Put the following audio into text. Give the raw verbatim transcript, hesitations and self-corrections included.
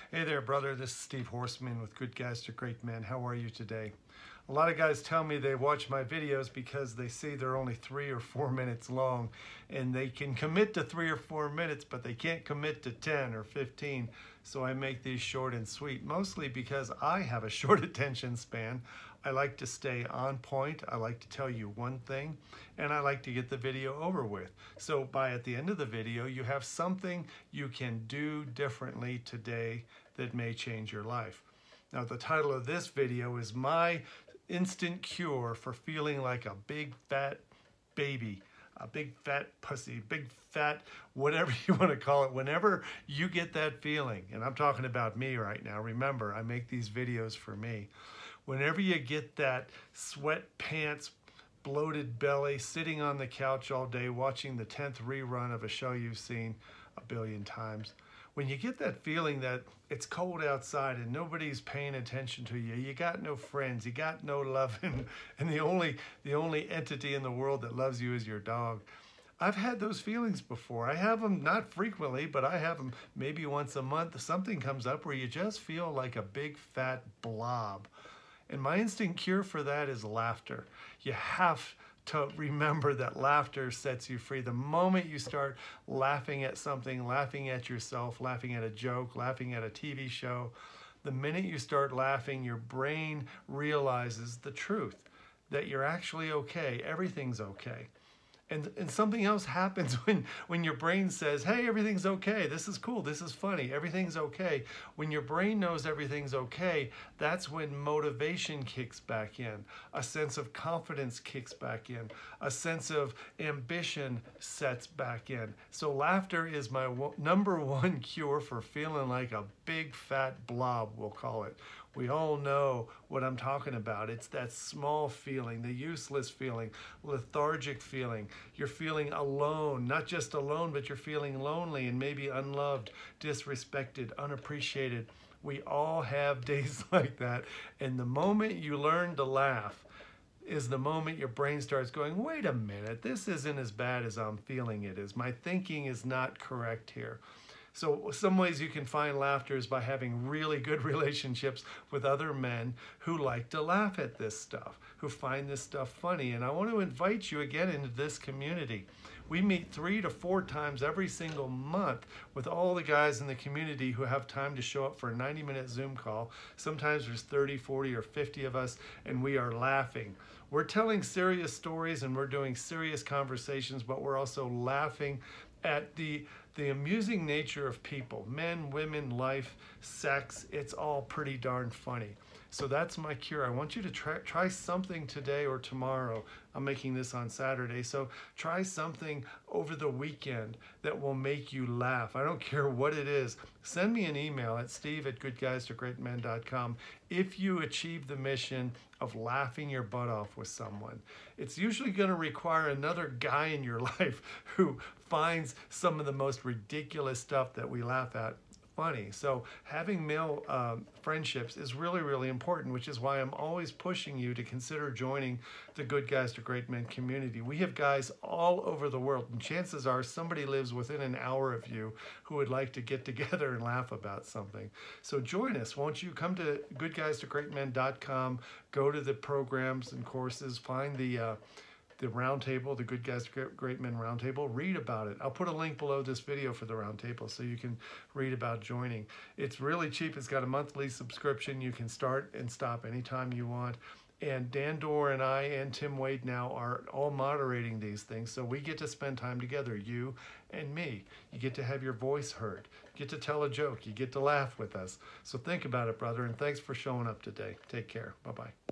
Hey there, brother. This is Steve Horseman with Good Guys to Great Men. How are you today? A lot of guys tell me they watch my videos because they see they're only three or four minutes long, and they can commit to three or four minutes, but they can't commit to ten or fifteen. So I make these short and sweet, mostly because I have a short attention span. I like to stay on point. I like to tell you one thing, and I like to get the video over with. So by at the end of the video, you have something you can do differently today that may change your life. Now, the title of this video is My Instant Cure for Feeling Like a Big Fat Baby, a big fat pussy, big fat, whatever you want to call it. Whenever you get that feeling, and I'm talking about me right now, remember, I make these videos for me. Whenever you get that sweatpants, bloated belly, sitting on the couch all day watching the tenth rerun of a show you've seen a billion times, when you get that feeling that it's cold outside and nobody's paying attention to you, you got no friends, you got no love, and, and the only the only entity in the world that loves you is your dog. I've had those feelings before. I have them not frequently, but I have them maybe once a month. Something comes up where you just feel like a big fat blob. And my instant cure for that is laughter. You have to remember that laughter sets you free. The moment you start laughing at something, laughing at yourself, laughing at a joke, laughing at a T V show, the minute you start laughing, your brain realizes the truth, that you're actually okay, everything's okay. And, and something else happens when, when your brain says, hey, everything's okay, this is cool, this is funny, everything's okay. When your brain knows everything's okay, that's when motivation kicks back in, a sense of confidence kicks back in, a sense of ambition sets back in. So laughter is my number one cure for feeling like a big fat blob, we'll call it. We all know what I'm talking about. It's that small feeling, the useless feeling, lethargic feeling. You're feeling alone, not just alone, but you're feeling lonely and maybe unloved, disrespected, unappreciated. We all have days like that. And the moment you learn to laugh is the moment your brain starts going, wait a minute, this isn't as bad as I'm feeling it is. My thinking is not correct here. So some ways you can find laughter is by having really good relationships with other men who like to laugh at this stuff, who find this stuff funny. And I want to invite you again into this community. We meet three to four times every single month with all the guys in the community who have time to show up for a ninety minute Zoom call. Sometimes there's thirty, forty, or fifty of us, and we are laughing. We're telling serious stories and we're doing serious conversations, but we're also laughing at the the amusing nature of people, men, women, life, sex. It's all pretty darn funny. So that's my cure. I want you to try, try something today or tomorrow. I'm making this on Saturday, so try something over the weekend that will make you laugh. I don't care what it is. Send me an email at steve at good guys to great men dot com if you achieve the mission of laughing your butt off with someone. It's usually going to require another guy in your life who finds some of the most ridiculous stuff that we laugh at funny. So having male um, friendships is really, really important, which is why I'm always pushing you to consider joining the Good Guys to Great Men community. We have guys all over the world, and chances are somebody lives within an hour of you who would like to get together and laugh about something. So join us. Won't you come to good guys to great men dot com, go to the programs and courses, find the uh, the roundtable, the Good Guys to Great Men roundtable, read about it. I'll put a link below this video for the roundtable so you can read about joining. It's really cheap. It's got a monthly subscription. You can start and stop anytime you want. And Dan Dorr and I and Tim Wade now are all moderating these things, so we get to spend time together, you and me. You get to have your voice heard. You get to tell a joke. You get to laugh with us. So think about it, brother, and thanks for showing up today. Take care. Bye-bye.